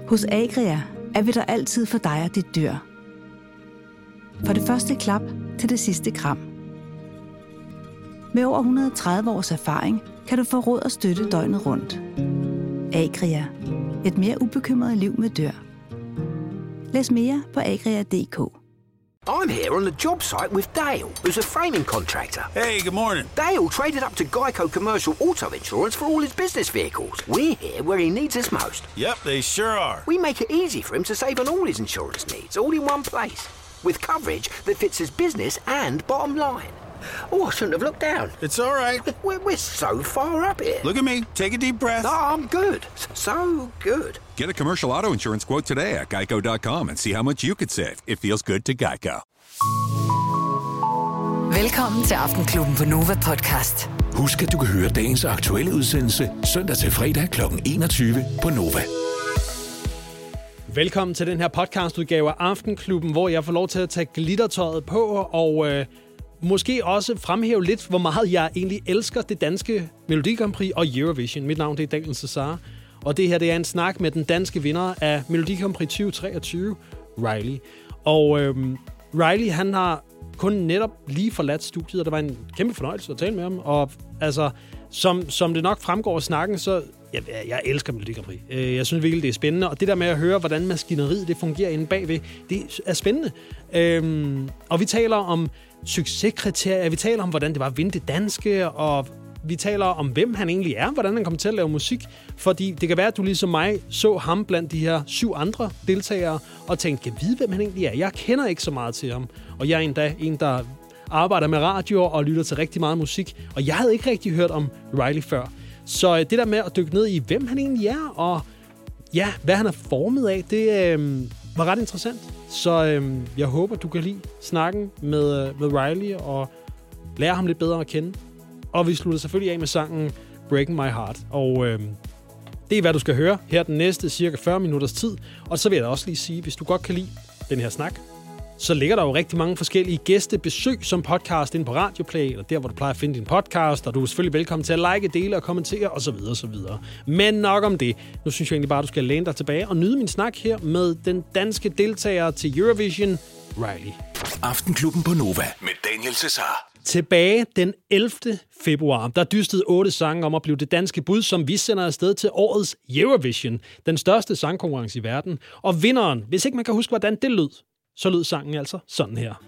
Hos Agria er vi der altid for dig og dit dyr. Fra det første klap til det sidste kram. Med over 130 års erfaring kan du få råd og støtte døgnet rundt. Agria. Et mere ubekymret liv med dyr. Læs mere på agria.dk. I'm here on the job site with Dale, who's a framing contractor. Hey, good morning. Dale traded up to Geico Commercial Auto Insurance for all his business vehicles. We're here where he needs us most. Yep, they sure are. We make it easy for him to save on all his insurance needs, all in one place. With coverage that fits his business and bottom line. Oh, I shouldn't have looked down. It's all right. We're so far up here. Look at me. Take a deep breath. No, I'm good. So good. Get a commercial auto insurance quote today at geico.com and see how much you could save. It feels good to Geico. Velkommen til Aftenklubben på Nova Podcast. Husk, at du kan høre dagens aktuelle udsendelse søndag til fredag kl. 21 på Nova. Velkommen til den her podcastudgave af Aftenklubben, hvor jeg får lov til at tage glittertøjet på og måske også fremhæve lidt, hvor meget jeg egentlig elsker det danske Melodi Grand Prix og Eurovision. Mit navn det er Daniel Cesar, og det her det er en snak med den danske vinder af Melodi Grand Prix 2023, Riley. Og Riley, han har kun netop lige forladt studiet, og det var en kæmpe fornøjelse at tale med ham. Og altså, som det nok fremgår af snakken, så jeg elsker Melodi Grand Prix. Jeg synes virkelig, det er spændende. Og det der med at høre, hvordan maskineriet det fungerer inde bagved, det er spændende. Og vi taler om succeskriterier, vi taler om, hvordan det var at vinde det danske, og vi taler om, hvem han egentlig er, hvordan han kommer til at lave musik. Fordi det kan være, at du ligesom mig så ham blandt de her 7 andre deltagere, og tænkte, kan vide, hvem han egentlig er? Jeg kender ikke så meget til ham. Og jeg er endda en, der arbejder med radio og lytter til rigtig meget musik. Og jeg havde ikke rigtig hørt om Riley før. Så det der med at dykke ned i, hvem han egentlig er, og ja, hvad han er formet af, det var ret interessant. Så jeg håber, du kan lide snakken med Riley og lære ham lidt bedre at kende. Og vi slutter selvfølgelig af med sangen Breaking My Heart. Og det er, hvad du skal høre her den næste cirka 40 minutters tid. Og så vil jeg da også lige sige, hvis du godt kan lide den her snak, så ligger der jo rigtig mange forskellige gæstebesøg som podcast inde på Radioplay, eller der, hvor du plejer at finde din podcast, og du er selvfølgelig velkommen til at like, dele og kommentere, osv. osv. Men nok om det. Nu synes jeg egentlig bare, du skal læne dig tilbage og nyde min snak her med den danske deltager til Eurovision, Riley. Aftenklubben på Nova med Daniel Cesar. Tilbage den 11. februar, der dystede 8 sange om at blive det danske bud, som vi sender afsted til årets Eurovision, den største sangkonkurrence i verden. Og vinderen, hvis ikke man kan huske, hvordan det lød, så lød sangen altså sådan her.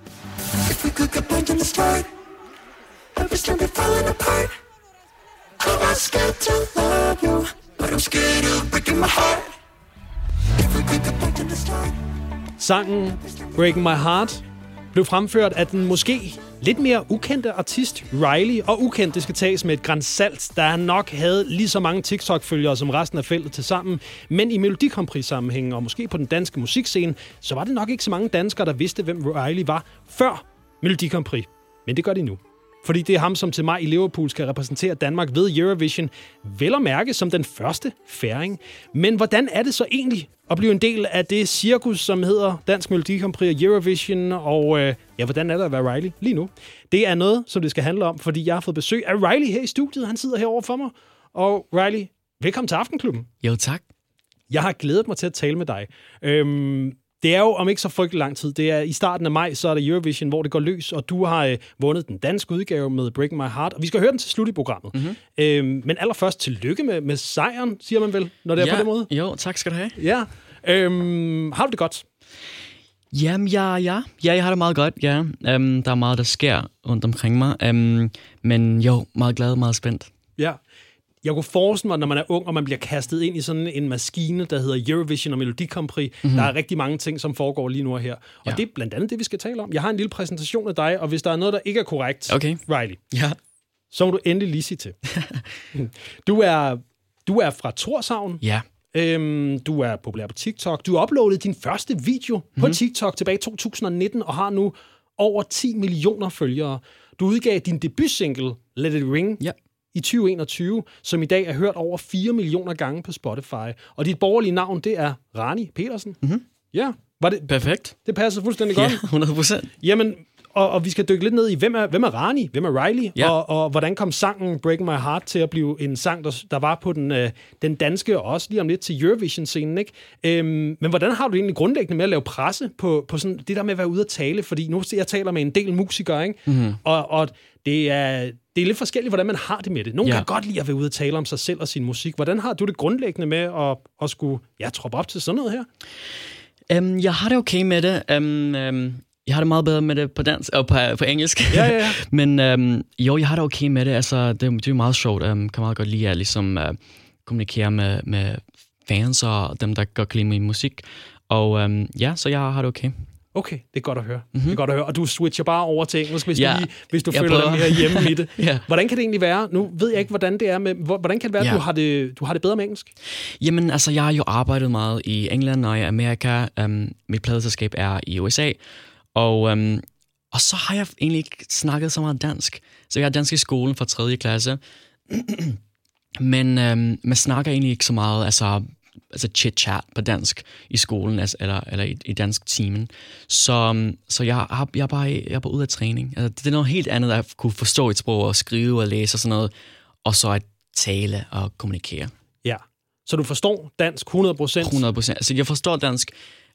Sangen Breaking My Heart blev fremført af den måske lidt mere ukendte artist Riley, og ukendt, det skal tages med et gran salt, da han nok havde lige så mange TikTok-følgere som resten af feltet til sammen. Men i Melodi Grand Prix-sammenhængen, og måske på den danske musikscene, så var det nok ikke så mange danskere, der vidste, hvem Riley var før Melodi Grand Prix. Men det gør de nu. Fordi det er ham, som til maj i Liverpool skal repræsentere Danmark ved Eurovision, vel at mærke som den første færing. Men hvordan er det så egentlig at blive en del af det cirkus, som hedder Dansk Melodi Grand Prix og Eurovision, og hvordan er det at være Riley lige nu? Det er noget, som det skal handle om, fordi jeg har fået besøg af Riley her i studiet. Han sidder herovre for mig. Og Riley, velkommen til Aftenklubben. Jo, tak. Jeg har glædet mig til at tale med dig. Det er jo om ikke så frygtelig lang tid. Det er i starten af maj, så er det Eurovision, hvor det går løs, og du har vundet den danske udgave med Breaking My Heart, og vi skal høre den til slut i programmet. Mm-hmm. Men allerførst tillykke med sejren, siger man vel, når det er på den måde? Jo, tak skal du have. Ja. Har du det godt? Jamen, ja, jeg har det meget godt, ja. Der er meget, der sker rundt omkring mig, men jo, meget glad, meget spændt. Ja. Jeg kunne forestille mig, når man er ung, og man bliver kastet ind i sådan en maskine, der hedder Eurovision og Melodi Grand Prix. Mm-hmm. Der er rigtig mange ting, som foregår lige nu og her. Og det er blandt andet det, vi skal tale om. Jeg har en lille præsentation af dig, og hvis der er noget, der ikke er korrekt, Riley, så må du endelig lige sige til. Du er fra Thorshavn. Ja. Du er populær på TikTok. Du uploadede din første video på TikTok tilbage i 2019, og har nu over 10 millioner følgere. Du udgav din debutsingle, Let It Ring, i 2021, som i dag er hørt over 4 millioner gange på Spotify. Og dit borgerlige navn, det er Rani Petersen. Mm-hmm. Ja, var det perfekt? Det passer fuldstændig godt. Ja, 100%. Jamen, og vi skal dykke lidt ned i, hvem er Rani, hvem er Riley, Ja. og hvordan kom sangen Breaking My Heart til at blive en sang, der var på den danske, og også lige om lidt til Eurovision-scenen, ikke? Men hvordan har du egentlig grundlæggende med at lave presse på sådan det der med at være ude at tale? Fordi nu jeg taler med en del musikere, ikke? Mm-hmm. Og det er lidt forskelligt, hvordan man har det med det. Nogle kan godt lide at være ude og tale om sig selv og sin musik. Hvordan har du det grundlæggende med at skulle troppe op til sådan noget her? Jeg har det okay med det. Jeg har det meget bedre med det på dansk og på engelsk. Ja. Men jeg har det okay med det. Altså, det er meget sjovt. Kan meget godt lide at ligesom, kommunikere med fans og dem, der godt kan lide min musik. Og så jeg har det okay. Okay, det er godt at høre. Det er godt at høre. Og du switcher bare over til engelsk, hvis du føler prøver. dig mere hjemme i det. Ja. Hvordan kan det egentlig være? Nu ved jeg ikke, hvordan det er med... Hvordan kan det være, at du har det bedre med engelsk? Jamen, altså, jeg har jo arbejdet meget i England og i Amerika. Mit pladeselskab er i USA. Og så har jeg egentlig ikke snakket så meget dansk. Så jeg er dansk i skolen fra 3. klasse. Men man snakker egentlig ikke så meget, altså chit-chat på dansk i skolen, eller i dansk timen. Så jeg er bare ude af træning. Altså, det er noget helt andet at kunne forstå et sprog og skrive og læse og sådan noget, og så at tale og kommunikere. Ja, så du forstår dansk 100%? 100%. Altså, jeg forstår dansk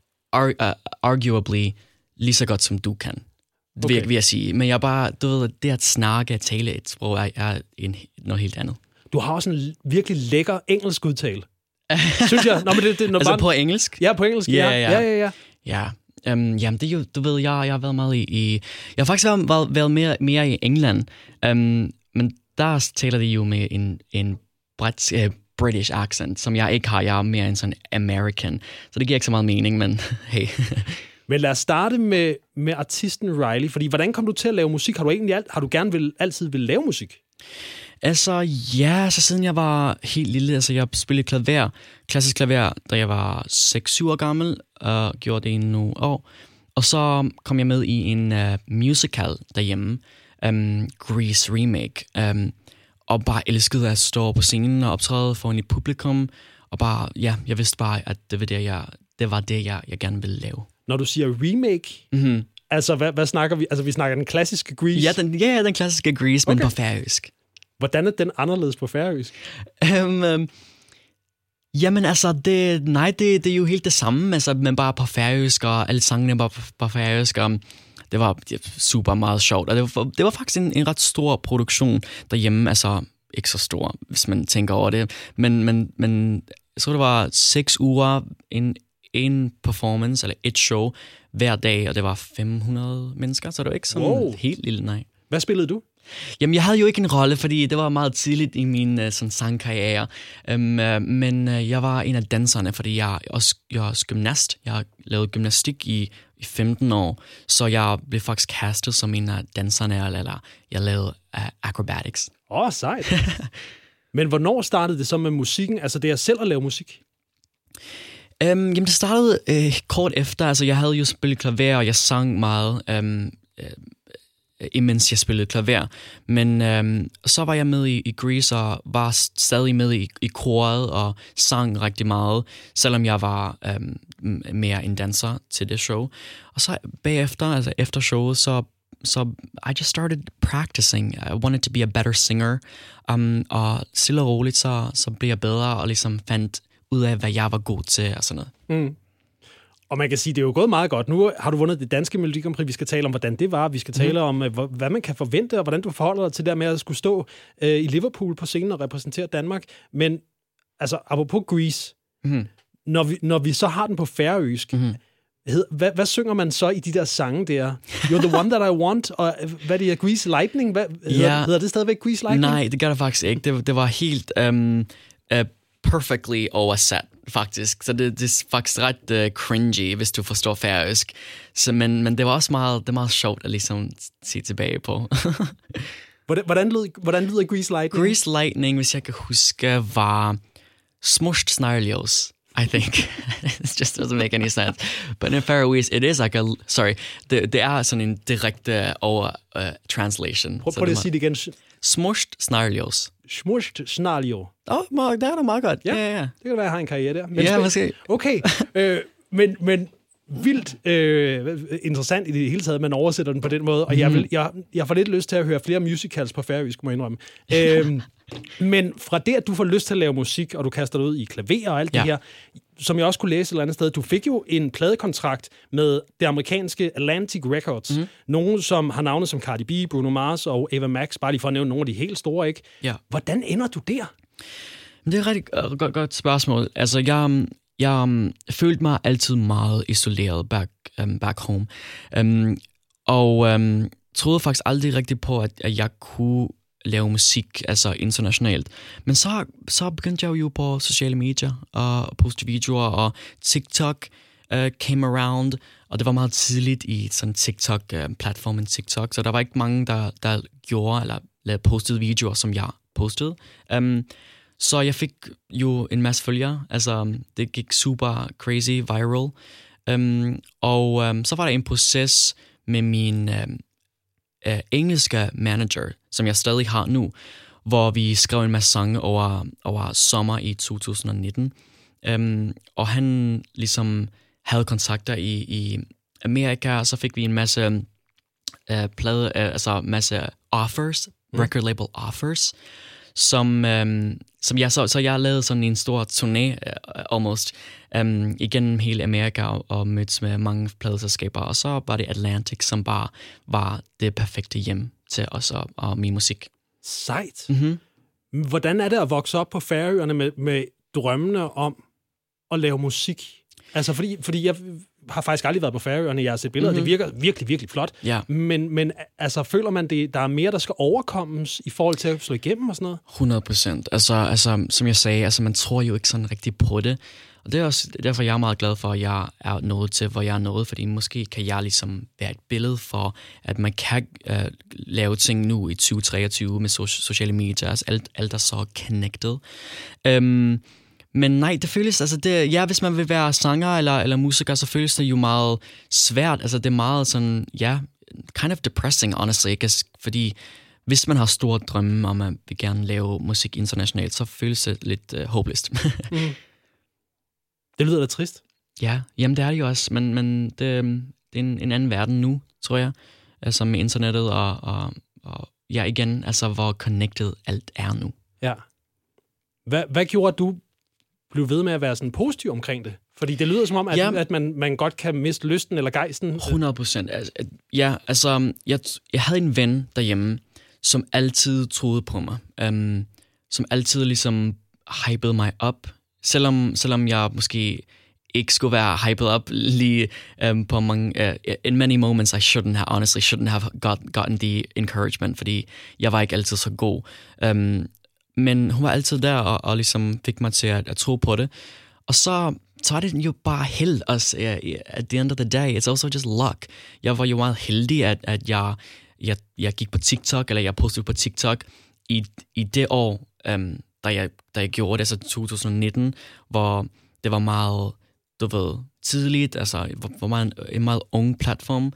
arguably lige så godt, som du kan, vil jeg sige. Men jeg bare, du ved, det at snakke og tale et sprog er noget helt andet. Du har også en virkelig lækker engelsk udtale. Synes jeg. Nå, men det altså bare... på engelsk? Ja, på engelsk, ja. Jamen, det er jo, du ved, jeg har været meget i... Jeg har faktisk været mere i England, men der taler de jo med en British accent, som jeg ikke har. Jeg er mere en sådan American, så det giver ikke så meget mening, men hey... Men lad os starte med artisten Riley, fordi hvordan kom du til at lave musik? Har du gerne altid vil lave musik? Altså, så siden jeg var helt lille, altså jeg spillede klassisk klaver, da jeg var 6-7 år gammel, og gjorde det i nogle år. Og så kom jeg med i en musical derhjemme, Grease Remake, og bare elskede at stå på scenen og optræde foran et publikum, og bare, jeg vidste bare, at det var det, jeg gerne ville lave. Når du siger remake, altså hvad snakker vi? Altså vi snakker den klassiske Grease? Den klassiske Grease, men på færøsk. Hvordan er den anderledes på færøsk? Jamen altså, det er jo helt det samme, altså, men bare på færøsk, og alle sangene bare på færøsk, og det var super meget sjovt, og det var faktisk en ret stor produktion derhjemme, altså ikke så stor, hvis man tænker over det, men så det var 6 uger, en performance, eller et show, hver dag, og det var 500 mennesker, så det var ikke sådan helt lille, nej. Hvad spillede du? Jamen, jeg havde jo ikke en rolle, fordi det var meget tidligt i min sådan sangkarriere. Men jeg var en af danserne, fordi jeg er også gymnast. Jeg har lavet gymnastik i 15 år, så jeg blev faktisk castet som en af danserne, eller jeg lavede acrobatics. Sejt. Men hvornår startede det så med musikken? Altså det er selv at lave musik? Jamen, det startede kort efter. Altså, jeg havde jo spillet klaver, og jeg sang meget... imens jeg spillede klaver. Men så var jeg med i Grease og var stadig med i koret og sang rigtig meget, selvom jeg var mere en danser til det show. Og så bagefter, altså efter showet, så I just started practicing. I wanted to be a better singer. Og stille og roligt, så blev jeg bedre og ligesom fandt ud af, hvad jeg var god til og sådan noget. Mm. Og man kan sige, det er jo gået meget godt. Nu har du vundet det danske Melodi Grand Prix. Vi skal tale om, hvordan det var. Vi skal tale om, hvad man kan forvente, og hvordan du forholder dig til det med at skulle stå i Liverpool på scenen og repræsentere Danmark. Men altså, apropos Grease, når vi så har den på færøsk, hvad synger man så i de der sange der? You're the one that I want, og hvad det er, Grease Lightning? Hedder det stadigvæk Grease Lightning? Nej, det gør det faktisk ikke. Det var helt perfectly oversat, faktisk. Så det er faktisk ret cringy, hvis du forstår færøsk. Men det var også meget sjovt at ligesom se tilbage på. Hvordan lyder Grease Lightning? Grease Lightning, hvis jeg kan huske, var smushed snarljos, I think. It just doesn't make any sense. But in Faroese, it is like det er sådan en direkte over translation. Prøv at sige det igen. Smushed snarljos. Smushed snarljos. Det er da meget godt. Ja. Det kan være, jeg har en karriere der. Men måske. Okay, men vildt interessant i det hele taget, man oversætter den på den måde, og jeg får lidt lyst til at høre flere musicals på færøsk, må jeg indrømme. Men fra det, at du får lyst til at lave musik, og du kaster dig ud i klaver og alt det her, som jeg også kunne læse et eller andet sted, du fik jo en pladekontrakt med det amerikanske Atlantic Records. Nogen, som har navne som Cardi B, Bruno Mars og Ava Max, bare lige for at nævne nogle af de helt store, ikke? Ja. Hvordan ender du der? Det er et rigtig godt spørgsmål. Altså, jeg følte mig altid meget isoleret back home. Og troede faktisk aldrig rigtigt på, at jeg kunne lave musik, altså internationalt. Men så begyndte jeg jo på sociale medier og poste videoer, og TikTok came around, og det var meget tidligt i sådan TikTok-platformen TikTok, så der var ikke mange, der gjorde eller postede videoer, som jeg postede. Så jeg fik jo en masse følgere, altså det gik super crazy viral. Og så var der en proces med min engelske manager, som jeg stadig har nu, hvor vi skrev en masse sange over sommer i 2019. Og han ligesom havde kontakter i Amerika, og så fik vi en masse masse offers, record label offers, som jeg lavede sådan en stor turné almost igennem hele Amerika og mødtes med mange pladeselskaber, og så var det Atlantic, som bare var det perfekte hjem til os og min musik. Sejt. Hvordan er det at vokse op på Færøerne med drømmene om at lave musik? Altså fordi jeg har faktisk aldrig været på Færøerne, jeg har set billeder, det virker virkelig, virkelig flot. Ja. Men altså, føler man, der er mere, der skal overkommes i forhold til at slå igennem og sådan noget? 100%. Altså, som jeg sagde, altså, man tror jo ikke sådan rigtig på det. Og det er også derfor, jeg er meget glad for, at jeg er nået til, hvor jeg er nået, fordi måske kan jeg ligesom være et billede for, at man kan lave ting nu i 2023 med sociale medier, altså alt er så connected. Men nej, det føles, altså hvis man vil være sanger eller musiker, så føles det jo meget svært. Altså det er meget sådan, kind of depressing, honestly, fordi hvis man har store drømme om at vil gerne lave musik internationalt, så føles det lidt håbløst. Det lyder da trist. Ja, jamen det er det jo også, men det er en anden verden nu, tror jeg, altså med internettet og igen, altså hvor connected alt er nu. Ja. Hvad gjorde du blev ved med at være sådan positiv omkring det? Fordi det lyder som om, at man godt kan miste lysten eller gejsten. 100%. Altså, jeg havde en ven derhjemme, som altid troede på mig. Som altid ligesom hypede mig op. Selvom jeg måske ikke skulle være hyped up lige på mange... in many moments, I honestly shouldn't have gotten the encouragement, fordi jeg var ikke altid så god. Men hun var altid der og ligesom fik mig til at tro på det. Og så er det jo bare held også. At the end of the day, it's also just luck. Jeg var jo meget heldig, at jeg gik på TikTok, eller jeg postede på TikTok i det år, da jeg gjorde det, altså 2019, hvor det var meget, tidligt, altså hvor meget en meget ung platform.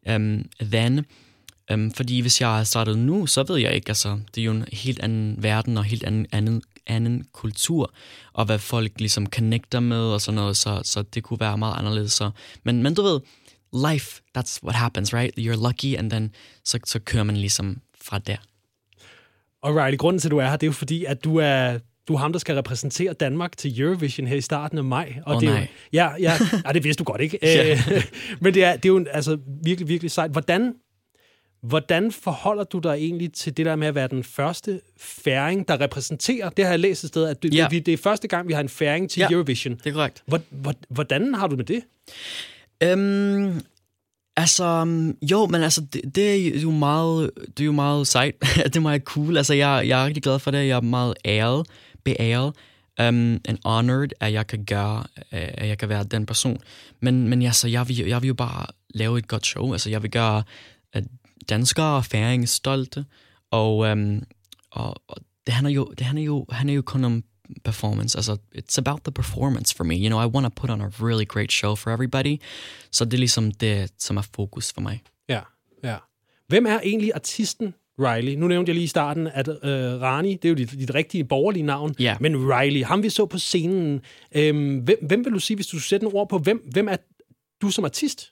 Fordi hvis jeg har startet nu, så ved jeg ikke, altså det er jo en helt anden verden og helt anden kultur, og hvad folk ligesom connecter med og sådan noget, så det kunne være meget anderledes. Så. Men du ved, life, that's what happens, right? You're lucky, and then så kører man ligesom fra der. Alright, grunden til, at du er her, det er jo fordi, at du er ham, der skal repræsentere Danmark til Eurovision her i starten af maj. Og det er jo, det vidste du godt, ikke? Men det er jo altså virkelig, virkelig sejt. Hvordan forholder du dig egentlig til det der med at være den første færing, der repræsenterer, det har jeg læst et sted, at det er første gang, vi har en færing til Eurovision. Det er korrekt. Hvordan har du med det? Det er jo meget sejt. Det er meget cool. Altså, jeg er rigtig glad for det. Jeg er meget beæret, and honored, at jeg kan være den person. Men jeg vil jo bare lave et godt show. Altså, jeg vil gøre danskere og færinger stolte, og det handler jo kun om performance. Altså, it's about the performance for me. You know, I want to put on a really great show for everybody. Så det er ligesom det, som er fokus for mig. Ja. Hvem er egentlig artisten Riley? Nu nævnte jeg lige i starten, at Rani, det er jo dit rigtige borgerlige navn, men Riley, ham vi så på scenen. Hvem vil du sige, hvis du sætter en ord på, hvem er du som artist?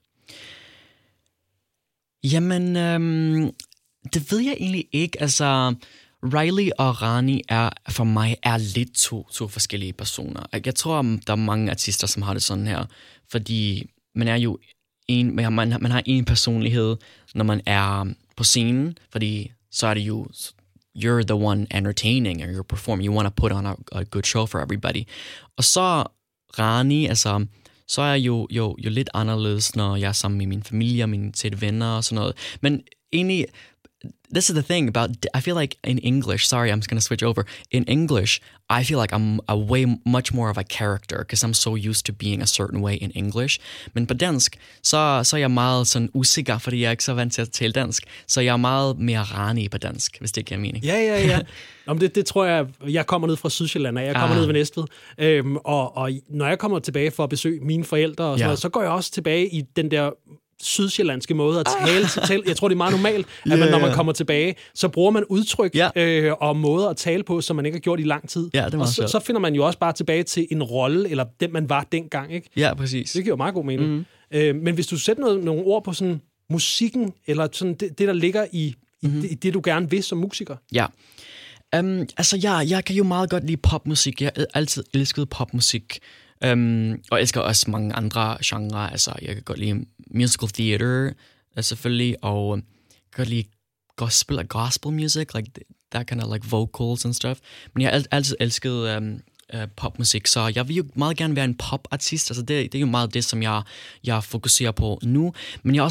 Jamen, det ved jeg egentlig ikke. Altså, Riley og Rani for mig er lidt to forskellige personer. Jeg tror, der er mange artister, som har det sådan her, fordi man er jo man har en personlighed, når man er på scenen, fordi så er det jo, you're the one entertaining, or you're performing, you want to put on a good show for everybody. Og så Rani, altså, så er jeg jo lidt anderledes, når jeg er sammen med min familie og mine tætte venner og sådan noget. Men egentlig, this is the thing about, I feel like in English, sorry, I'm just going to switch over. In English, I feel like I'm a way much more of a character, because I'm so used to being a certain way in English. Men på dansk, så er jeg meget sådan usikker, fordi jeg er ikke så vant til at tale dansk. Så jeg er meget mere Rani på dansk, hvis det giver mening. Ja. Om det tror jeg kommer ned fra Sydsjælland, og jeg kommer ned ved Næstved. Og når jeg kommer tilbage for at besøge mine forældre, og sådan noget, så går jeg også tilbage i den der sydsjællandske måde at tale. Jeg tror, det er meget normalt, at når man kommer tilbage, så bruger man udtryk og måder at tale på, som man ikke har gjort i lang tid. Ja, og så finder man jo også bare tilbage til en rolle, eller den, man var dengang, ikke? Ja, præcis. Det giver jo meget god mening. Men hvis du sætter nogle ord på sådan musikken, eller sådan det der ligger i det, du gerne vil som musiker. Ja. Altså, jeg kan jo meget godt lide popmusik. Jeg har altid elsket popmusik. Og jeg elsker også mange andre genrer. Altså, jeg kan godt lide musical theater, selvfølgelig, og jeg kan godt lide gospel music, like that kind of like vocals and stuff. Men jeg har altid elsket popmusik, så jeg vil jo meget gerne være en popartist. Altså, det er jo meget det, som jeg fokuserer på nu. Men jeg er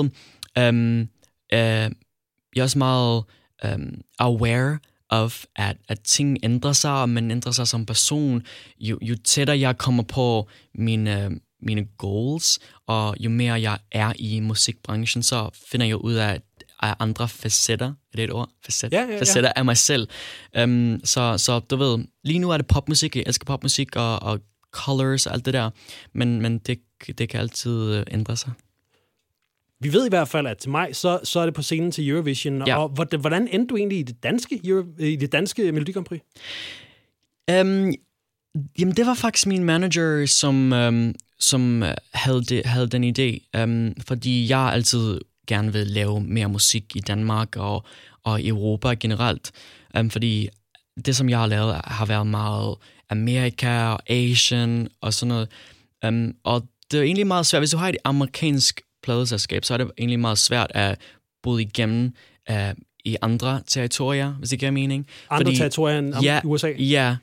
også meget, aware of, at ting ændrer sig, og man ændrer sig som person. Jo tættere jeg kommer på mine goals, og jo mere jeg er i musikbranchen, så finder jeg ud af andre facetter. Er det et ord? Facetter af mig selv. Så du ved, lige nu er det popmusik. Jeg elsker popmusik og colors og alt det der, men det kan altid ændre sig. Vi ved i hvert fald, at til maj, så er det på scenen til Eurovision. Ja. Og hvordan endte du egentlig i det danske Melodi Grand Prix? Jamen, det var faktisk min manager, som havde den idé. Fordi jeg altid gerne vil lave mere musik i Danmark og i Europa generelt. Fordi det, som jeg har lavet, har været meget Amerika og Asian og sådan noget. Og det er egentlig meget svært. Hvis du har et amerikansk pladeselskab, så er det egentlig meget svært at bryde igennem i andre territorier, hvis det giver mening. Andre territorier end USA? Ja,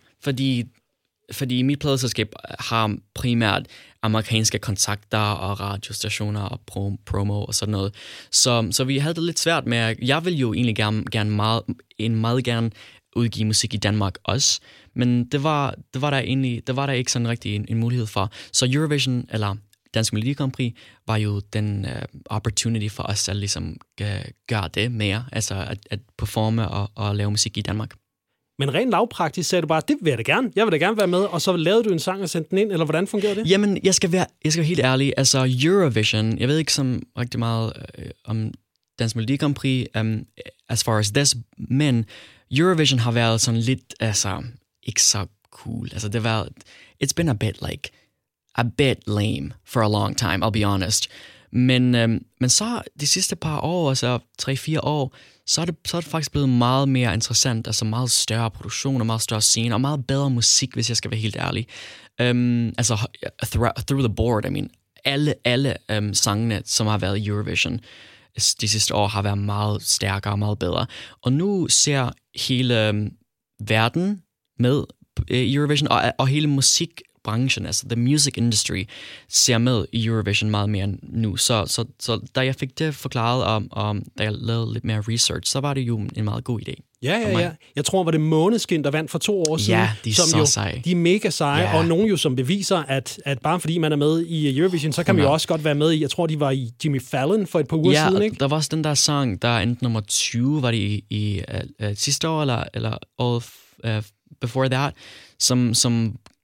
fordi mit pladeselskab har primært amerikanske kontakter og radiostationer og promo og sådan noget. Så vi havde det lidt svært med, jeg vil jo egentlig meget gerne udgive musik i Danmark også, men det var der ikke sådan rigtig en mulighed for. Så Eurovision, eller Dansk Melodi Grand Prix, var jo den opportunity for os at ligesom gøre det mere, altså at performe og lave musik i Danmark. Men rent lavpraktisk sagde du bare, det vil jeg da gerne. Jeg vil da gerne være med, og så lavede du en sang og sendte den ind, eller hvordan fungerer det? Jamen, jeg skal være helt ærlig. Altså, Eurovision, jeg ved ikke så rigtig meget om Dansk Melodi Grand Prix, as far as this, men Eurovision har været sådan lidt, altså, ikke så cool. Altså, det var, it's been a bit lame for a long time, I'll be honest. Men så de sidste par år, altså 3-4 år, så er det faktisk blevet meget mere interessant, altså meget større produktion og meget større scene og meget bedre musik, hvis jeg skal være helt ærlig. Altså through the board, I mean, alle sangene, som har været i Eurovision de sidste år, har været meget stærkere og meget bedre. Og nu ser hele verden med Eurovision og hele musikbranchen, altså the music industry, ser med i Eurovision meget mere nu. Så da jeg fik det forklaret, og da jeg lavede lidt mere research, så var det jo en meget god idé. Ja. Jeg tror, var det Måneskin, der vandt for 2 år siden. Ja, de er så seje. De er mega seje, og nogen jo som beviser, at bare fordi man er med i Eurovision, så kan man jo også godt være med i, jeg tror, de var i Jimmy Fallon for et par uger siden, ikke? Der var også den der sang, der endte nummer 20, var det i sidste år, eller året before that, som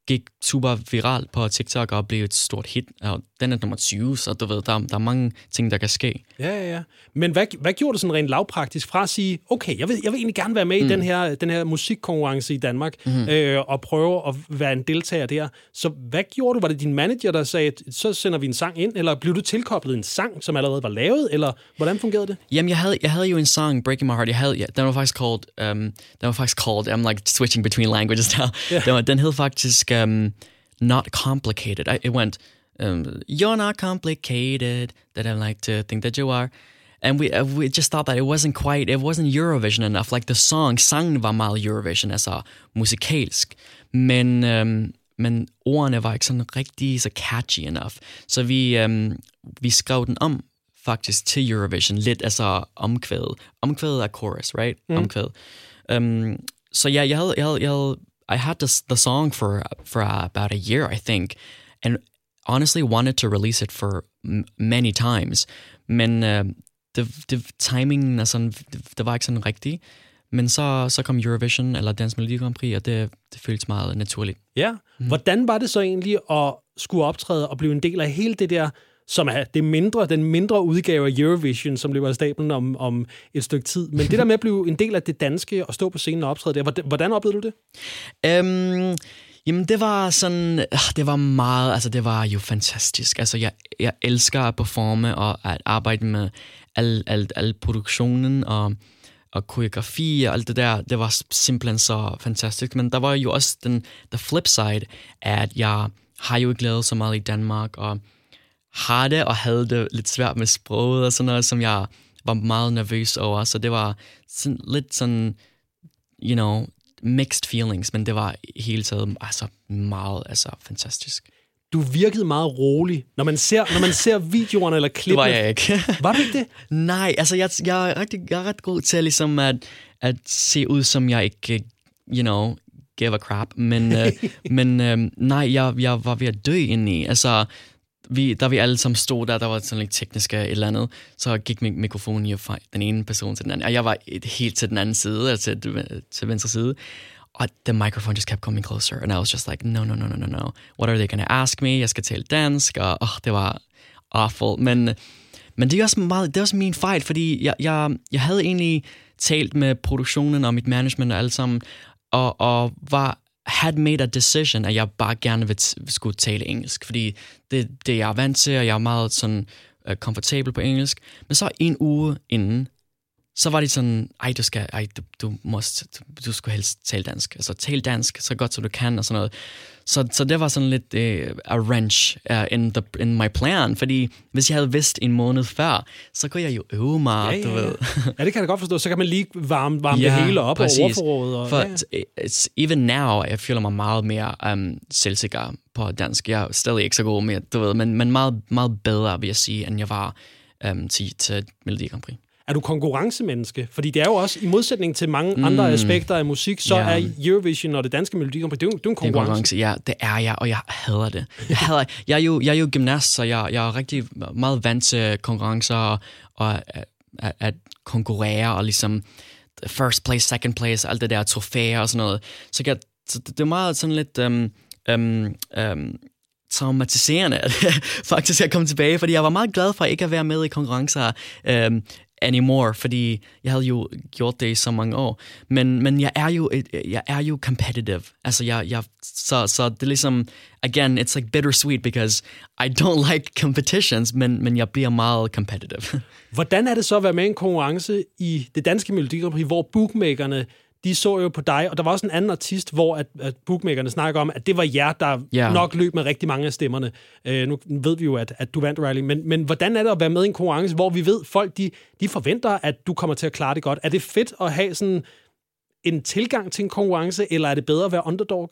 gik super viralt på TikTok og blev et stort hit. Og den er nummer 20, så du ved, der er mange ting, der kan ske. Ja. Men hvad gjorde du sådan rent lavpraktisk fra at sige, okay, jeg vil egentlig gerne være med i den her musikkonkurrence i Danmark, og prøve at være en deltager der. Så hvad gjorde du? Var det din manager, der sagde, så sender vi en sang ind, eller blev du tilkoblet en sang, som allerede var lavet, eller hvordan fungerede det? Jamen, jeg havde jo en sang, Breaking My Heart. Den var faktisk called, I'm like switching between languages now. Yeah. Den hed faktisk Not Complicated. It went, you're not complicated, that I like to think that you are. And we just thought that it wasn't Eurovision enough. Like sangen var meget Eurovision, altså musikalsk. Men ordene var ikke sådan rigtig så catchy enough. Så vi skrev den om faktisk til Eurovision, lidt altså omkvædet. Omkvædet er chorus, right? Omkvædet. So yeah, I had the song for about a year, I think, and honestly wanted to release it for many times. Men timingen er sådan, det var ikke sådan rigtigt. Men så kom Eurovision, eller Dansk Melodi Grand Prix, og det føltes meget naturligt. Ja. Hvordan var det så egentlig at skulle optræde og blive en del af hele det der, som er den mindre udgave af Eurovision, som løber af stablen om et stykke tid. Men det der med at blive en del af det danske og stå på scenen og optræde der, hvordan oplevede du det? Jamen, det var sådan, det var meget, altså det var jo fantastisk. Altså jeg elsker at performe og at arbejde med al produktionen og koreografi og alt det der. Det var simpelthen så fantastisk. Men der var jo også the flip side, at jeg har jo ikke lavet så meget i Danmark, og har det og havde det lidt svært med sproget og sådan noget, som jeg var meget nervøs over. Så det var sådan, lidt sådan, you know, mixed feelings, men det var hele taget altså meget fantastisk. Du virkede meget rolig, når man ser videoerne eller klippene. Det var jeg ikke. Var du ikke det? Nej, altså jeg er ret god til ligesom at se ud, som jeg ikke, you know, give a crap. Men nej, jeg var ved at dø indeni. Altså, da vi alle sammen stod der var sådan lidt tekniske et eller andet, så gik mikrofonen jo fra den ene person til den anden, og jeg var helt til den anden side, altså til venstre side, og the microphone just kept coming closer, and I was just like, no, what are they gonna ask me? Jeg skal tale dansk, og det var awful, men det er også min fejl, fordi jeg havde egentlig talt med produktionen og mit management og alt sammen, og had made a decision, at jeg bare gerne skulle tale engelsk, fordi det jeg er vant til, og jeg er meget sådan komfortabel på engelsk. Men så en uge inden, så var det sådan, du skulle helst tale dansk. Altså tale dansk så godt som du kan og sådan noget. Så det var sådan lidt a wrench in my plan, fordi hvis jeg havde vidst en måned før, så kunne jeg jo øve mig, du ved. Ja, det kan jeg godt forstå. Så kan man lige varme det hele op og overforrådet. For even now, jeg føler mig meget mere selvsikker på dansk. Jeg er stadig ikke så god med, du ved, men meget, meget bedre, vil jeg sige, end jeg var til Melodi Grand Prix. Er du konkurrencemenneske? Fordi det er jo også, i modsætning til mange andre aspekter af musik, så er Eurovision og det danske Melodi Grand Prix, det er jo en konkurrence. Ja, det er jeg, og jeg hader det. Jeg er jo gymnast, så jeg er rigtig meget vant til konkurrencer og at konkurrere, og ligesom first place, second place, alt det der trofæer og sådan noget. Så det er meget sådan lidt traumatiserende, faktisk at komme tilbage, fordi jeg var meget glad for ikke at være med i konkurrencer anymore, fordi jeg havde jo gjort det i så mange år. Men jeg er jo competitive. Altså så det er ligesom, again, it's like bittersweet, because I don't like competitions, men jeg bliver meget competitive. Hvordan er det så at være med i en konkurrence i det danske Melodi Grand Prix, hvor bookmakerne, de så jo på dig, og der var også en anden artist, hvor at bookmakerne snakker om, at det var jer, der nok løb med rigtig mange af stemmerne. Nu ved vi jo, at du vandt, Riley, men hvordan er det at være med i en konkurrence, hvor vi ved, folk de forventer, at du kommer til at klare det godt? Er det fedt at have sådan en tilgang til en konkurrence, eller er det bedre at være underdog?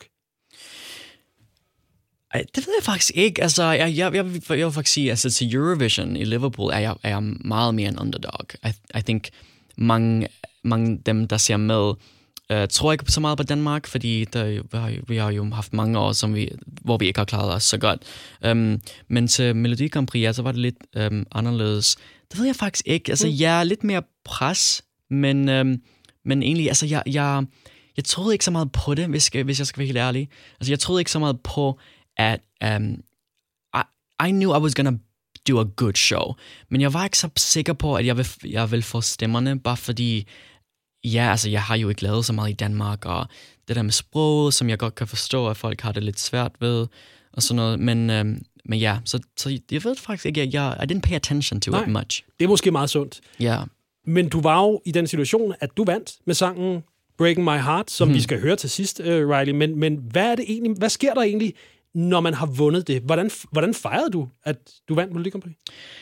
Det ved jeg faktisk ikke. Altså, jeg vil faktisk sige, altså til Eurovision i Liverpool er jeg meget mere en underdog. I think mange dem, der ser med, tror ikke så meget på Danmark, fordi vi har jo haft mange år, hvor vi ikke har klaret os så godt. Men til Melodi Grand Prix, så var det lidt anderledes. Det ved jeg faktisk ikke. Altså, jeg er lidt mere pres, men egentlig, altså, jeg troede ikke så meget på det, hvis jeg skal være helt ærlig. Altså, jeg troede ikke så meget på, at I knew I was gonna do a good show. Men jeg var ikke så sikker på, at jeg vil få stemmerne, bare fordi, ja, altså, jeg har jo ikke lavet så meget i Danmark, og det der med sproget, som jeg godt kan forstå, at folk har det lidt svært ved, og sådan noget. Men ja, så jeg ved faktisk ikke, I didn't pay attention to it much. Det er måske meget sundt. Ja. Men du var jo i den situation, at du vandt med sangen Breaking My Heart, som vi skal høre til sidst, Riley. Men hvad sker der egentlig, når man har vundet det? Hvordan fejrede du, at du vandt Melodi Grand Prix?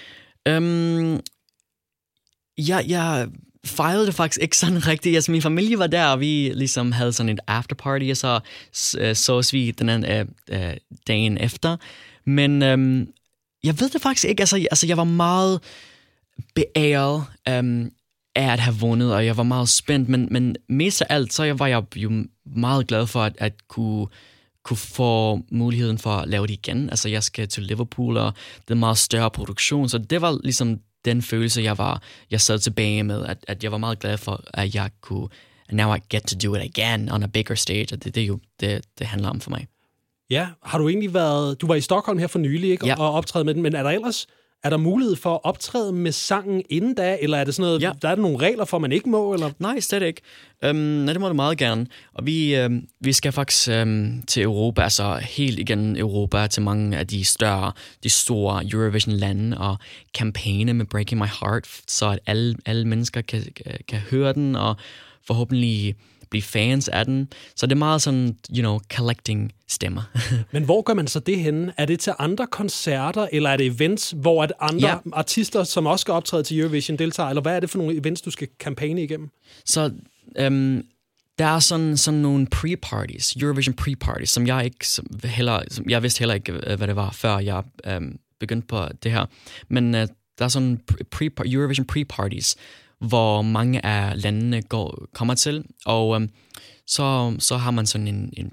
Jeg fejrede det faktisk ikke sådan rigtigt. Altså, min familie var der, og vi ligesom havde sådan et afterparty, og så sås vi den anden dagen efter. Men jeg ved det faktisk ikke. Altså jeg var meget beæret af at have vundet, og jeg var meget spændt, men mest af alt, så var jeg jo meget glad for at kunne få muligheden for at lave det igen. Altså, jeg skal til Liverpool, og det er en meget større produktion, så det var ligesom den følelse, jeg sad tilbage med, at jeg var meget glad for, at jeg kunne, now I get to do it again on a bigger stage, og det er jo det handler om for mig. Ja, har du egentlig du var i Stockholm her for nylig, ikke? Ja. Og optræde med den, men er der mulighed for at optræde med sangen inden da, eller er det sådan noget, der er nogle regler for, at man ikke må? Eller? Nej, slet ikke. Nej, det må du meget gerne. Og vi skal faktisk til Europa, altså helt igen Europa, til mange af de store Eurovision-lande, og kampagne med Breaking My Heart, så at alle mennesker kan høre den, og forhåbentlig blive fans af den. Så det er meget sådan, collecting stemmer. Men hvor gør man så det henne? Er det til andre koncerter, eller er det events, hvor at andre artister, som også skal optræde til Eurovision, deltager? Eller hvad er det for nogle events, du skal kampagne igennem? Så der er sådan nogle pre-parties, Eurovision pre-parties, som jeg vidste heller ikke, hvad det var, før jeg begyndte på det her. Men der er sådan Eurovision pre-parties, hvor mange af landene kommer til, og så har man sådan en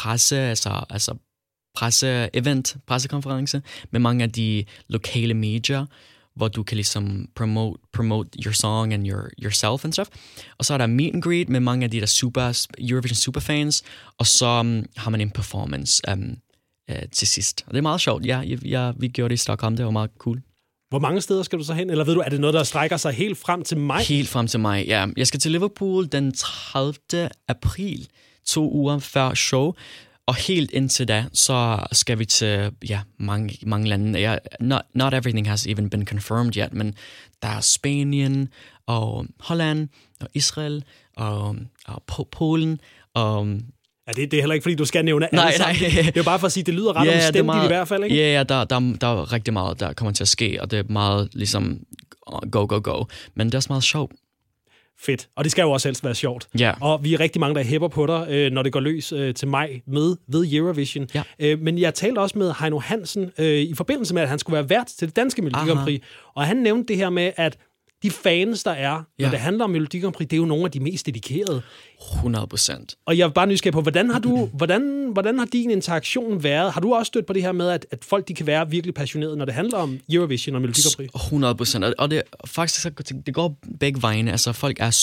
pressekonference med mange af de lokale medier, hvor du kan ligesom promote your song and yourself and stuff. Og så er der meet and greet med mange af de der Eurovision superfans, og så har man en performance til sidst. Og det er meget sjovt. Ja, vi gjorde det i Stockholm, det var meget cool. Hvor mange steder skal du så hen? Eller ved du, er det noget, der strækker sig helt frem til maj? Helt frem til maj, ja. Jeg skal til Liverpool den 30. april, 2 uger før show. Og helt indtil da, så skal vi til mange lande. Not everything has even been confirmed yet, men der er Spanien, og Holland, og Israel, og Polen, og... Ja, det er heller ikke, fordi du skal nævne alle sammen. Det er jo bare for at sige, det lyder ret omstændigt i hvert fald, ikke? Ja, der er rigtig meget, der kommer til at ske, og det er meget ligesom go. Men det er også meget sjovt. Fedt. Og det skal jo også helst være sjovt. Ja. Og vi er rigtig mange, der hæpper på dig, når det går løs til maj ved Eurovision. Ja. Men jeg talte også med Heino Hansen i forbindelse med, at han skulle være vært til det danske Melodi Grand Prix. Og han nævnte det her med, at de fans, der er, når det handler om Melodi Grand Prix, det er jo nogle af de mest dedikerede. 100%. Og jeg er bare nysgerrig på, hvordan har din interaktion været? Har du også stødt på det her med, at folk de kan være virkelig passionerede, når det handler om Eurovision og Melodi Grand Prix? 100%. Og det faktisk det går begge vegne. Altså folk er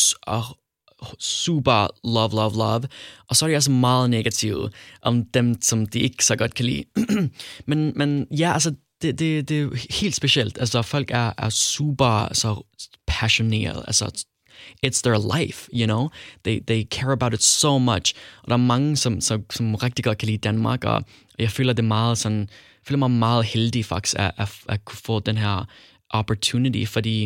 super love. Og så er de også meget negative om dem, som de ikke så godt kan lide. men ja, altså det er helt specielt. Altså folk er super så passionerede. Altså it's their life, they care about it so much. Og der er mange som rigtig godt kan lide Danmark, og jeg føler det meget sådan, føler mig meget heldig faktisk at kunne få den her opportunity, fordi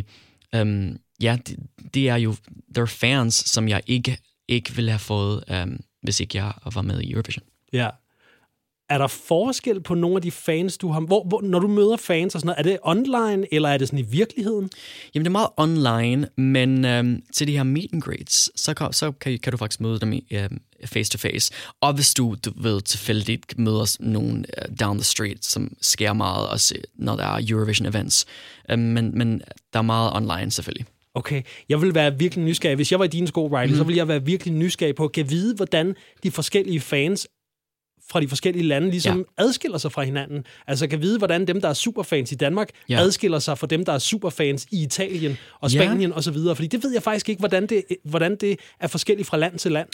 det er jo der er fans, som jeg ikke ville have fået, hvis ikke jeg var med i Eurovision. Ja. Er der forskel på nogle af de fans, du har? Når du møder fans og sådan noget, er det online, eller er det sådan i virkeligheden? Jamen, det er meget online, men til de her meet and greets, så kan du faktisk møde dem face to face. Og hvis du ved tilfældigt møder nogen down the street, som sker meget også, når der er Eurovision events. Men der er meget online, selvfølgelig. Okay, jeg vil være virkelig nysgerrig. Hvis jeg var i dine sko, Riley, så ville jeg være virkelig nysgerrig på at vide, hvordan de forskellige fans fra de forskellige lande ligesom adskiller sig fra hinanden. Altså kan vide, hvordan dem, der er superfans i Danmark, adskiller sig fra dem, der er superfans i Italien og Spanien og så videre. Fordi det ved jeg faktisk ikke, hvordan det er forskelligt fra land til land.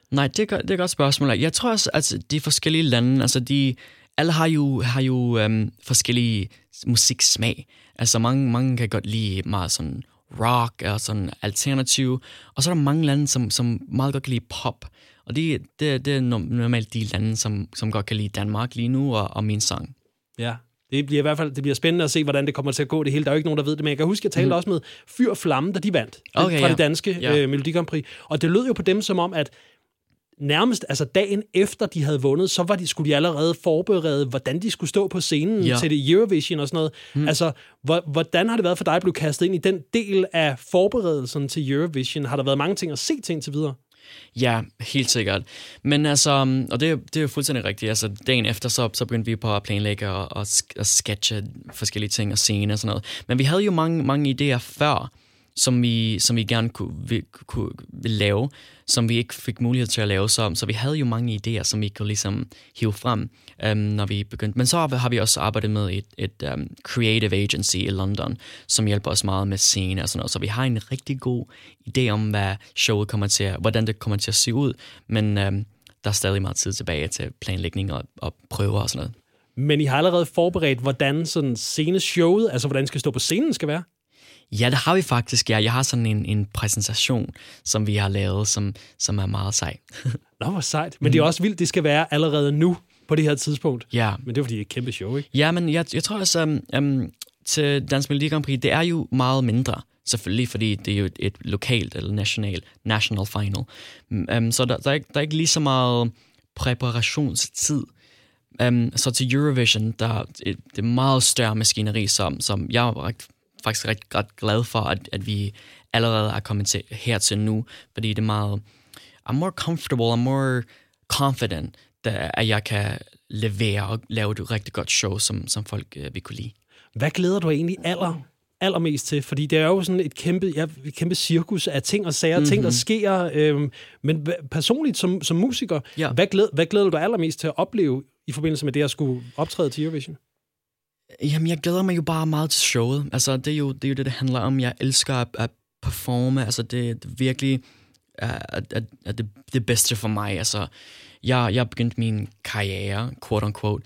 Nej, det er et godt spørgsmål. Jeg tror også, at de forskellige lande, altså alle har jo forskellige musiksmag. Altså mange kan godt lide meget sådan rock og sådan alternativ, og så er der mange lande, som meget godt kan lide pop. Og det er normalt de lande, som godt kan lide Danmark lige nu, og min sang. Ja, det bliver i hvert fald spændende at se, hvordan det kommer til at gå det hele. Der er jo ikke nogen, der ved det, men jeg kan huske, jeg talte også med Fyr Flamme, da de vandt fra det danske Melodi Grand Prix. Og det lød jo på dem som om, at nærmest altså dagen efter de havde vundet, så skulle de allerede forberede, hvordan de skulle stå på scenen til det Eurovision og sådan noget. Altså, hvordan har det været for dig at blive kastet ind i den del af forberedelsen til Eurovision? Har der været mange ting at se til indtil videre? Ja, helt sikkert. Men altså, og det er jo fuldstændig rigtigt. Altså, dagen efter, så begyndte vi på at planlægge og sketche forskellige ting og scener og sådan noget. Men vi havde jo mange idéer før, som vi gerne kunne lave, som vi ikke fik mulighed til at lave. Så vi havde jo mange idéer, som vi kunne ligesom hive frem, når vi begyndte. Men så har vi også arbejdet med et creative agency i London, som hjælper os meget med scener og sådan noget. Så vi har en rigtig god idé om, hvad showet hvordan det kommer til at se ud. Men der er stadig meget tid tilbage til planlægning og prøver og sådan noget. Men I har allerede forberedt, hvordan sådan sceneshowet, altså hvordan det skal stå på scenen, skal være? Ja, det har vi faktisk. Ja, jeg har sådan en præsentation, som vi har lavet, som er meget sej. Nå, hvor sejt. Men det er også vildt, det skal være allerede nu på det her tidspunkt. Ja. Men det er fordi, det er et kæmpe show, ikke? Ja, men jeg tror også, til Dansk Melodi Grand Prix, det er jo meget mindre. Selvfølgelig, fordi det er jo et lokalt eller national final. Så der er ikke lige så meget præparationstid. Så til Eurovision, det er meget større maskineri, som jeg er faktisk ret glad for, at vi allerede er kommet hertil nu, fordi det er meget, I'm more comfortable, I'm more confident, at jeg kan levere og lave et rigtig godt show, som folk vil kunne lide. Hvad glæder du egentlig allermest til? Fordi det er jo sådan et kæmpe cirkus af ting og sager, ting der sker, men personligt som musiker, hvad glæder du dig allermest til at opleve i forbindelse med det at skulle optræde til Eurovision? Jamen, jeg glæder mig jo bare meget til showet. Altså, det er jo det handler om. Jeg elsker at performe. Altså, det er virkelig det bedste for mig. Altså, jeg begyndte min karriere, quote unquote,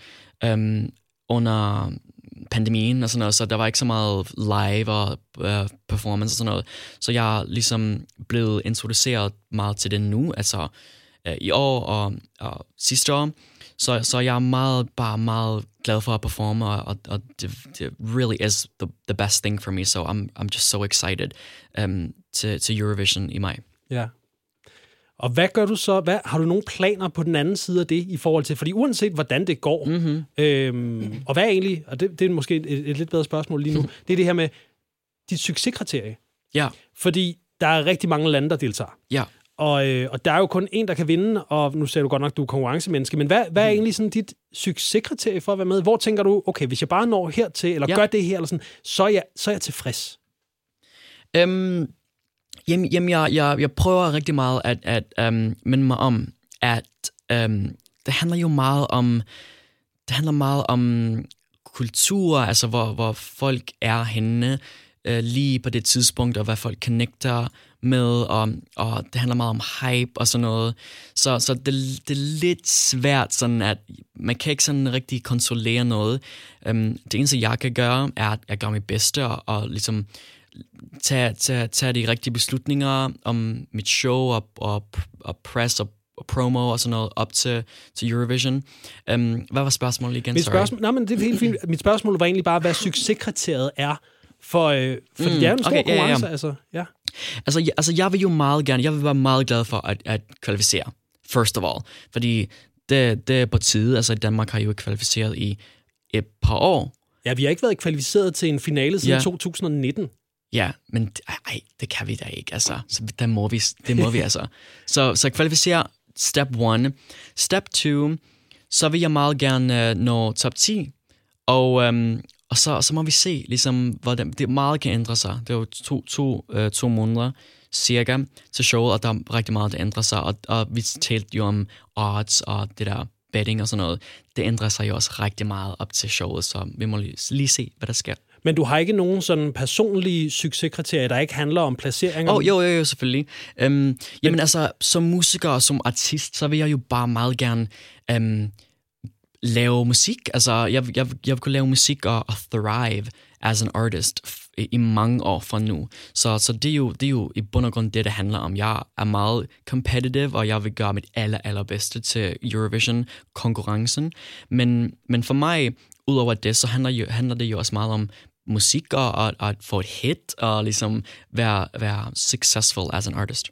under pandemien og sådan noget, så der var ikke så meget live og performance og sådan noget. Så jeg er ligesom blevet introduceret meget til det nu, altså i år og sidste år. Så jeg er meget glad for at performe, og det really is the best thing for me, so I'm just so excited til Eurovision i maj. Ja. Og hvad gør du så? Har du nogle planer på den anden side af det i forhold til, fordi uanset hvordan det går, og hvad er egentlig, og det er måske et lidt bedre spørgsmål lige nu, det er det her med dit succeskriterie. Ja. Fordi der er rigtig mange lande, der deltager. Ja. Og der er jo kun en, der kan vinde, og nu sagde du godt nok, du er konkurrencemenneske, men hvad er egentlig sådan dit succeskriterie for at være med? Hvor tænker du, okay, hvis jeg bare når hertil, eller gør det her, eller sådan, så er jeg tilfreds? Jamen, jeg prøver rigtig meget at minde mig om, at det handler meget om kultur, altså hvor folk er henne lige på det tidspunkt, og hvad folk connecter med, og det handler meget om hype og sådan noget. Så det er lidt svært sådan, at man kan ikke sådan rigtig kontrollere noget. Det eneste, jeg kan gøre, er at gøre mit bedste og ligesom tage de rigtige beslutninger om mit show og press og promo og sådan noget op til Eurovision. Hvad var spørgsmålet igen? Men det er helt fint. Mit spørgsmål var egentlig bare, hvad succeskriteriet er for det er en stor konkurrence. Ja. Altså, jeg vil jo meget gerne, jeg vil være meget glad for at kvalificere, first of all. Fordi det er på tide. Altså, Danmark har jo ikke kvalificeret i et par år. Ja, vi har ikke været kvalificeret til en finale siden 2019. Ja, men det kan vi da ikke, altså. Så det må vi altså. Så kvalificere step 1. Step 2, så vil jeg meget gerne nå top 10. Og så må vi se, ligesom, hvordan det meget kan ændre sig. Det er jo to måneder cirka til showet, og der er rigtig meget, der ændrer sig. Og vi talte jo om odds og det der betting og sådan noget. Det ændrer sig jo også rigtig meget op til showet, så vi må lige se, hvad der sker. Men du har ikke nogen sådan personlige succeskriterier, der ikke handler om placeringer? Jo, selvfølgelig. Jamen altså, som musiker og som artist, så vil jeg jo bare meget gerne lave musik. Altså, jeg vil kunne lave musik og thrive as an artist i mange år fra nu. Så det er jo i bund og grund det handler om. Jeg er meget competitive, og jeg vil gøre mit allerbedste til Eurovision-konkurrencen. Men for mig, udover det, så handler det jo også meget om musik og at få et hit og ligesom være successful as an artist.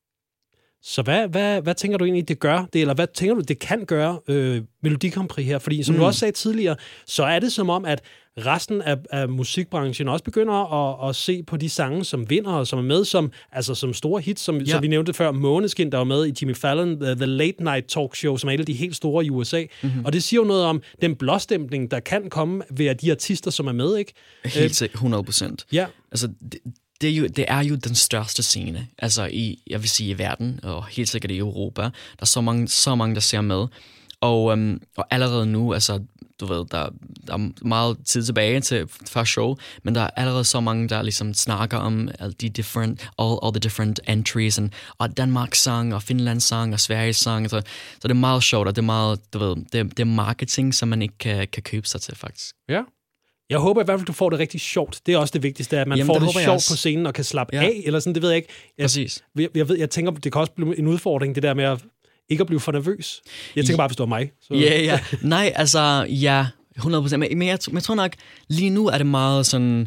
Så hvad tænker du egentlig, det gør det, eller hvad tænker du, det kan gøre Melodi Grand Prix her? Fordi som du også sagde tidligere, så er det som om, at resten af musikbranchen også begynder at se på de sange, som vinder og som er med, som store hits, som vi nævnte før, Måneskin, der var med i Jimmy Fallon, The Late Night Talk Show, som er et af de helt store i USA. Mm-hmm. Og det siger jo noget om den blåstemning, der kan komme ved de artister, som er med, ikke? Helt 100%. Ja. Altså, det er jo den største scene, altså jeg vil sige i verden, og helt sikkert i Europa. Der er så mange, der ser med. Og allerede nu, altså, du ved, der er meget tid tilbage til første show, men der er allerede så mange, der ligesom snakker om all the different entries, og Danmarks sang, og Finlands sang, og Sveriges sang. Så det er meget sjovt, og det er meget, du ved, det er marketing, som man ikke kan købe sig til, faktisk. Ja. Jeg håber i hvert fald, du får det rigtig sjovt. Det er også det vigtigste, at man får det sjovt på scenen og kan slappe af, eller sådan, det ved jeg ikke. Præcis. Jeg tænker, det kan også blive en udfordring, det der med at ikke at blive for nervøs. Jeg tænker bare, hvis du er mig. Så. Ja. Nej, altså, 100%. Men jeg tror nok, lige nu er det meget sådan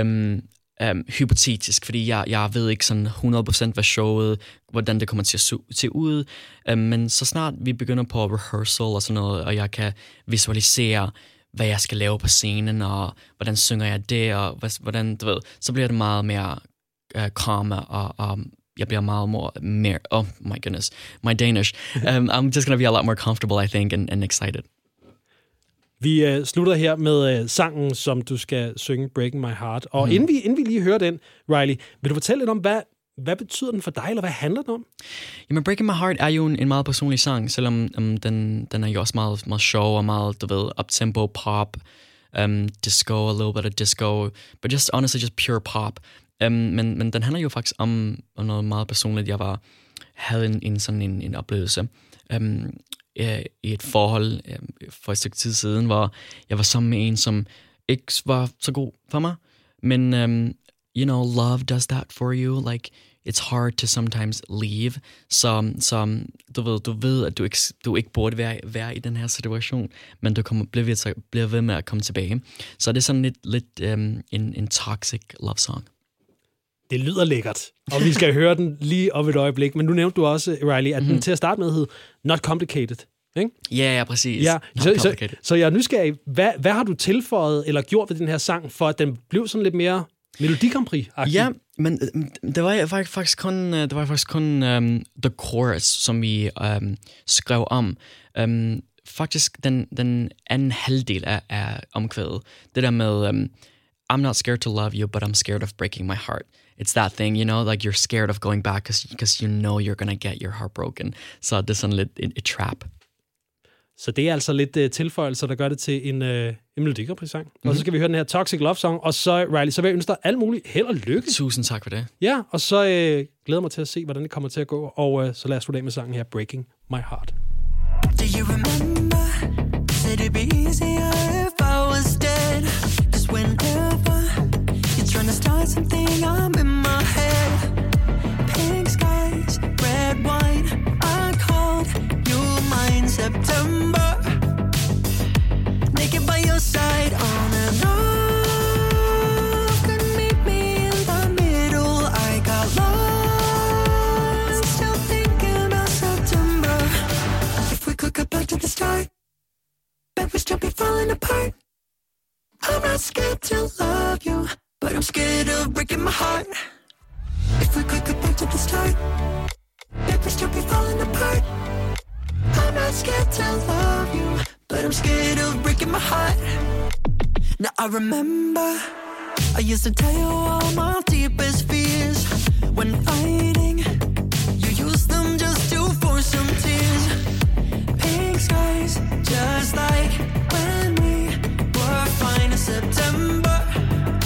hypotetisk, fordi jeg ved ikke sådan 100% hvad showet, hvordan det kommer til at se ud. Men så snart vi begynder på rehearsal og sådan noget, og jeg kan visualisere, hvad jeg skal lave på scenen, og hvordan synger jeg det, og hvordan, du ved, så bliver det meget mere calm, og jeg bliver meget mere, oh my goodness, my Danish. I'm just gonna be a lot more comfortable, I think, and excited. Vi slutter her med sangen, som du skal synge, Breaking My Heart. Og inden vi lige hører den, Riley, vil du fortælle lidt om, hvad betyder den for dig, eller hvad handler den om? Jamen, Breaking My Heart er jo en meget personlig sang, selvom den er jo også meget, meget sjov og meget, du ved, up-tempo pop, disco, a little bit of disco, but honestly just pure pop. Men den handler jo faktisk om noget meget personligt. Jeg havde en oplevelse i et forhold for et stykke tid siden, hvor jeg var sammen med en, som ikke var så god for mig. Men, you know, love does that for you. Like, it's hard to sometimes leave. Så du ved, at du ikke burde være i den her situation, men du bliver ved med at komme tilbage. Så det er sådan lidt en toxic love song. Det lyder lækkert, og vi skal høre den lige om et øjeblik. Men nu nævnte du også, Riley, at den til at starte med hed Not Complicated, ikke? Ja, præcis. Ja, så jeg er nysgerrig. Hvad har du tilføjet eller gjort ved den her sang, for at den blev sådan lidt mere Melodi Grand Prix-agtig? Ja, men det var faktisk kun the chorus, som vi skrev om. Faktisk den anden halvdel af omkvædet. Det der med I'm not scared to love you, but I'm scared of breaking my heart. It's that thing, you know, like you're scared of going back because you know you're gonna get your heart broken. Så det er sådan lidt et trap. Så det er altså lidt tilføjelser, der gør det til en Melodi Grand Prix-sang. Og så skal vi høre den her Toxic Love Song, og så, Riley, så vil jeg ønske dig alt muligt held og lykke. Tusind tak for det. Ja, og så glæder mig til at se, hvordan det kommer til at gå, og så lad os slutte af med sangen her, Breaking My Heart. Do you remember? Said it'd be easier if I was dead. Cause whenever you're trying to start something, I'm in my head. Pink skies, red wine, I called you mine. September, naked by your side on and off. Couldn't meet me in the middle, I got lost. Still thinking about September. If we could go back to the start, bet we'd still be falling apart. I'm not scared to love you, but I'm scared of breaking my heart. If we could go back to the start, bet we'd still be falling apart. I'm not scared to love you, but I'm scared of breaking my heart. Now I remember I used to tell you all my deepest fears. When fighting, you use them just to force some tears. Pink skies, just like when we were fine in September.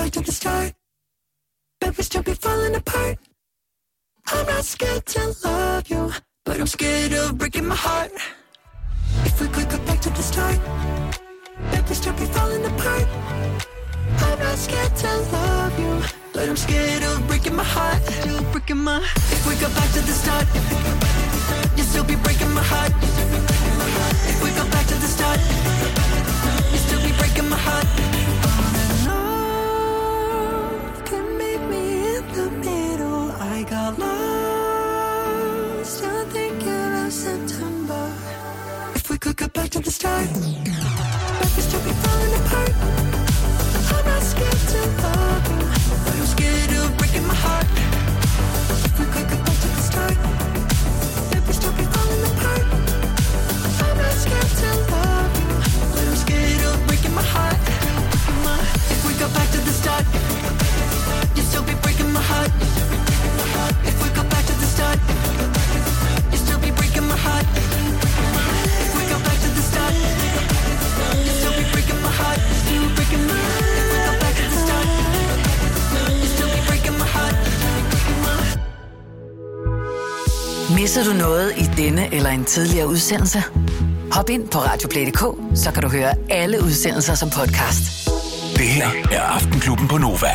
back to the start, but we still be falling apart. I'm not scared to love you, but I'm scared of breaking my heart. If we could go back to the start, but we still be falling apart. I'm not scared to love you, but I'm scared of breaking my heart. Still breaking my. If we go back to the start, you'll still be breaking my heart. If we go back to the start, you'll still be breaking my heart. Love can meet me in the middle. I got lost, still thinking of September. If we could go back to the start, but we still be falling apart. I'm not scared to love you, but I'm scared of breaking my heart. If we could go back to the start, then we still be falling apart. I'm not scared to love you, but I'm scared of breaking my heart. If we go back to the start, you'll still be breaking my heart. If we go back to the start, you'll still be breaking my heart. If we go back to the start, you'll still be breaking my heart. Still breaking my heart. Misser du noget i denne eller en tidligere udsendelse? Hop ind på radioplay.dk, så kan du høre alle udsendelser som podcast. Det her er Aftenklubben på Nova.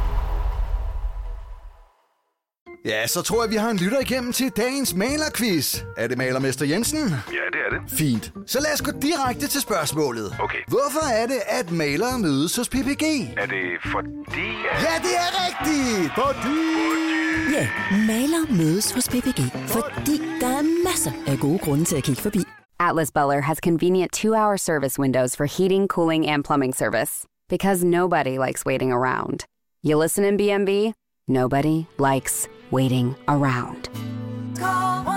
Ja, så tror jeg, vi har en lytter igennem til dagens malerquiz. Er det malermester Jensen? Ja, det er det. Fint. Så lad os gå direkte til spørgsmålet. Okay. Hvorfor er det, at malere mødes hos PPG? Er det fordi... Ja, det er rigtigt! Ja, malere mødes hos PPG, fordi der er masser af gode grunde til at kigge forbi. Atlas Buller has convenient 2-hour service windows for heating, cooling, and plumbing service. Because nobody likes waiting around. You listen in BMV, nobody likes waiting around. Call